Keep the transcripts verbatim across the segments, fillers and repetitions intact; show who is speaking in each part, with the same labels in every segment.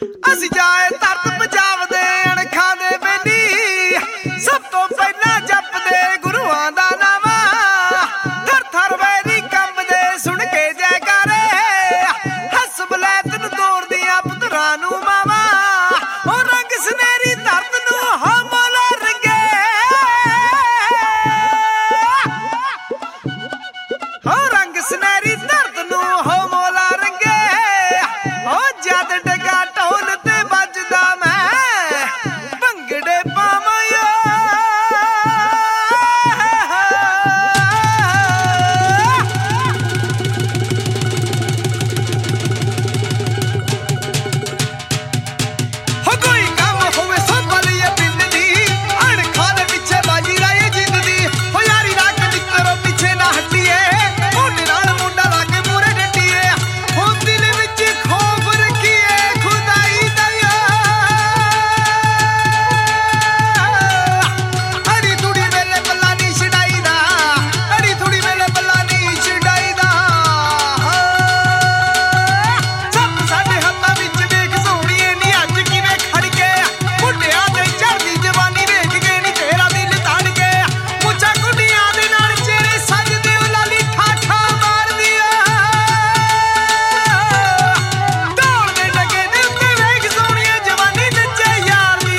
Speaker 1: ਅਸੀਂ ਜਾਏ ਤਰਤ ਪੰਜਾਬ ਦੇ ਅਣਖਾਂ ਦੇ ਬੇਲੀ ਸਭ ਤੋਂ ਪਹਿਲਾਂ ਜਪਦੇ ਗੁਰੂਆਂ ਦਾ ਨਾਮ ਥਰ ਥਰ ਵੈਰੀ ਕੰਬਦੇ ਸੁਣ ਕੇ ਜੈਕਾਰੇ ਹੱਸ ਬਲੈਤ ਨੂੰ ਤੋੜਦੀਆਂ ਪੁੱਤਰਾਂ ਨੂੰ ਮਾਵਾਂ ਉਹ ਰੰਗ ਸਨੇਰੀ ਧਰਤ ਨੂੰ ਹੋ ਮੌਲਾ ਰੰਗੇ ਹੋ ਰੰਗ ਸਨੇਰੀ ਧਰਤ ਨੂੰ ਹੋ ਮੌਲਾ ਰੰਗੇ ਹੋ ਜਦ ਡਗਾ ਢੋਲ ਤੇ ਵੱਜਦਾ ਮੈਂ ਭੰਗੜੇ ਪਾਵਾਂ ਹੋ ਕੋਈ ਕੰਮ ਹੋਵੇ ਸਭ ਲਈ ਪਿੰਡ ਦੀ ਅਣਖਾਂ ਦੇ ਪਿੱਛੇ ਬਾਜੀ ਰਾਏ ਜਿੰਦ ਦੀ ਹੋ ਯਾਰੀ ਨਾ ਕਲਿੱਤਰੋ ਪਿੱਛੇ ਨਾ ਹਟੀਏ ਮੋਢੇ ਨਾਲ ਮੁੰਡਾ ਲਾ ਕੇ ਮੂਹਰੇ ਡਟੀਏ ਹੋ ਦਿਲ ਵਿੱਚ ਖੌਫ ਰੱਖੀਏ ਖੁਦਾਈ ਦਾ ਅੜੀ ਥੋੜੀ ਵੇਲੇ ਬੱਲਾ ਨਹੀਂ ਛਡਾਈਦਾ ਅੜੀ ਥੋੜੀ ਵੇਲੇ ਬੱਲਾ ਨਹੀਂ ਛਡਾਈਦਾ ਸਭ ਸਾਡੇ ਹੱਥਾਂ ਵਿੱਚ ਵੇਖ ਸੋਹਣੀਏ ਨੀ ਅੱਜ ਕਿਵੇਂ ਖੜ ਕੇ ਮੁੰਡਿਆਂ ਦੇ ਚੜ੍ਹਦੀ ਜਵਾਨੀ ਵੇਖ ਕੇ ਨੀ ਤੇਰਾ ਦਿਲ ਤੜ ਕੇ ਮੁੱਛਾਂ ਕੁੰਡੀਆਂ ਦੇ ਨਾਲ ਚਿਹਰੇ ਸਜਦੇ ਉਹ ਲਾਲੀ ਠਾਠਾ ਮਾਰਦੀ ਆ ਢੋਲ ਦੇ ਡਗੇ ਦੇ ਉੱਤੇ ਵੇਖ ਸੋਹਣੀਏ ਜਵਾਨੀ ਨੱਚੇ ਯਾਰ ਦੀ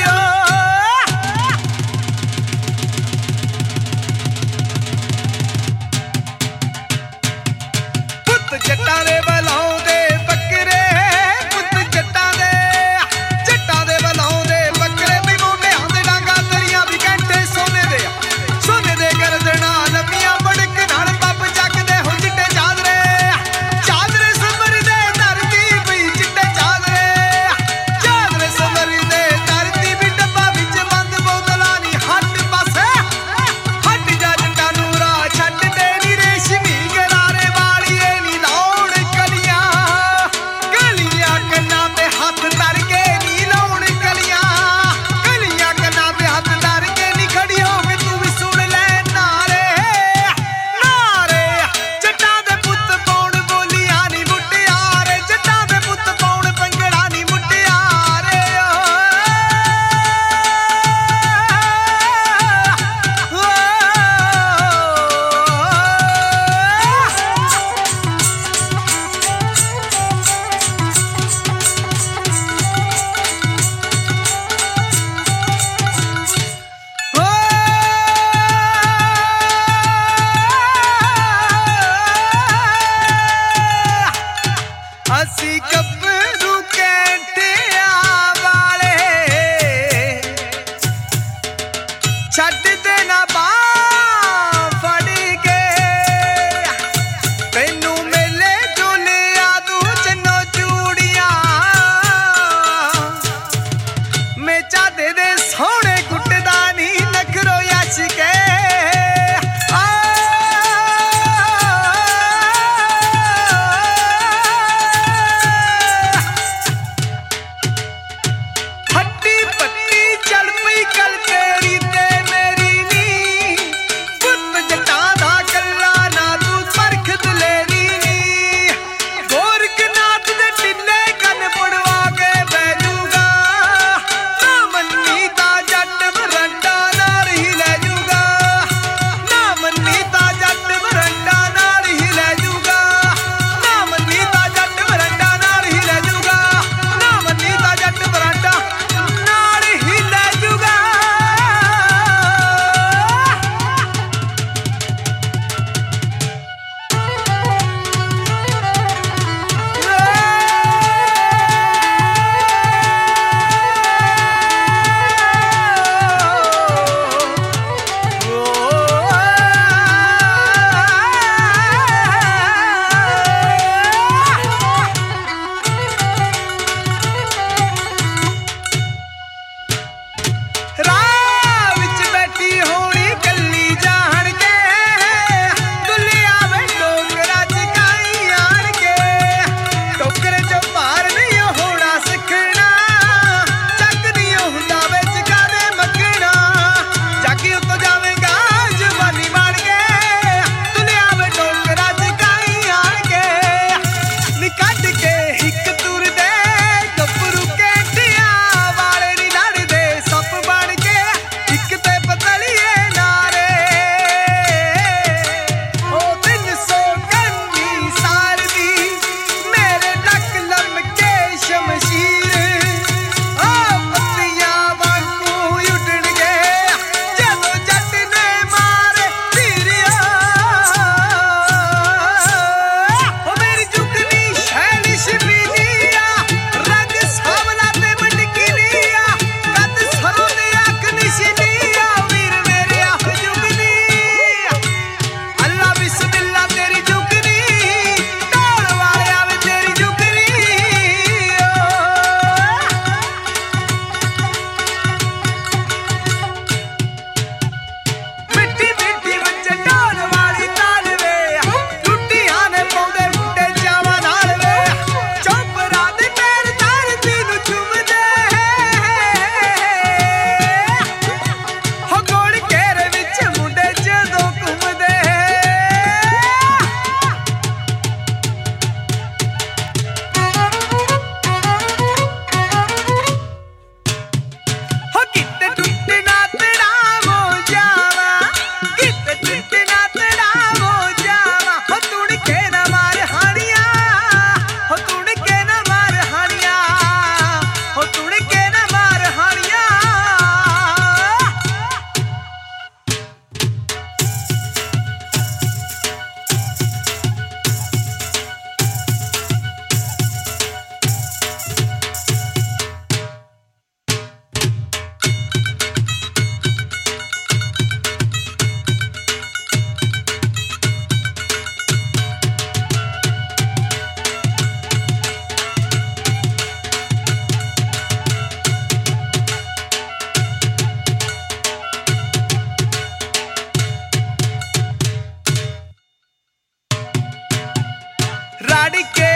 Speaker 1: ਪੁੱਤ ਜੱਟਾਂ ਦੇ ਬਲਾਉਂਦੇ ਬੱਕਰੇ ਪੁੱਤ ਜੱਟਾਂ ਦੇ ਜੱਟਾਂ ਦੇ ਬਲਾਉਂਦੇ ਬੱਕਰੇ ਵੀ ਮੁੰਡਿਆਂ ਦੇ ਡਾਂਗਾ ਤੇਰੀਆਂ ਵੀ ਘੰਟੇ ਸੋਨੇ ਦੇ ਆ ਸੋਨੇ ਦੇ ਗਰਦਨਾਂ ਲੰਮੀਆਂ ਬੜਕ ਨਾਲ ਪੱਪ ਚੱਕਦੇ ਹੋ ਚਿੱਟੇ ਚਾਦਰੇ ਚਾਦਰੇ ਸਮਰਦੇ ਧਰਤੀ ਵੀ ਚਿੱਟੇ ਚਾਦਰੇ ਚਾਦਰੇ ਸਮਰਦੇ ਧਰਤੀ ਵੀ ਡੱਬਾ ਵਿੱਚ ਬੰਦ ਬੋਤਲਾਂ ਨੀ ਹੱਟ ਪਾਸੇ ਹੱਟ ਜਾ ਜੱਟਾਂ ਨੂੰ ਰਾਹ ਛੱਡ ਦੇ ਨੀ ਰੇਸ਼ਮੀ ਗਰਾਰੇ ਵਾਲੀਏ ਨੀ ਲਾਉਣ ਕਲੀਆਂ ਕਲੀਆਂ ਕੰਨਾਂ ਤੇ ਹੱਥ ਧਰ ਕੇ ਨੀ ਲਾਉਣ ਕਲੀਆਂ ਕਲੀਆਂ ਕੰਨਾਂ ਤੇ ਹੱਥ ਧਰ ਕੇ ਨੀ ਖੜੀ ਹੋ ਕੇ ਤੂੰ ਵੀ ਸੁਣ ਲੈ ਨਾਰੇ ਨਾਰੇ ਜੱਟਾਂ ਦੇ ਪੁੱਤ ਪਾਉਣ ਬੋਲੀਆਂ ਨੀ ਮੁਟਿਆਰੇ ਜੱਟਾਂ ਦੇ ਪੁੱਤ ਪਾਉਣ ਭੰਗੜਾ ਨੀ ਮੁਟਿਆਰੇ ਅਸੀਂ ਗੱਭਰੂ ਕੈਂਟਿਆਂ ਵਾਲੇ ਛੱਡਦੇ ਨਾ ਬਾਂਹ ਫੜ ਕੇ ਤੈਨੂੰ ਮੇਲੇ ਝੂਲਿਆ ਤੂੰ ਚੰਨੋ ਚੂੜੀਆਂ ਮੇਚਾ ਦੇ ਦੇ ਸੋਹਣੇ ਗੁੱਟਦਾ ਨੀ ਨਖਰੋ ਯਸ਼ ਕੇ ਫੜ ਕੇ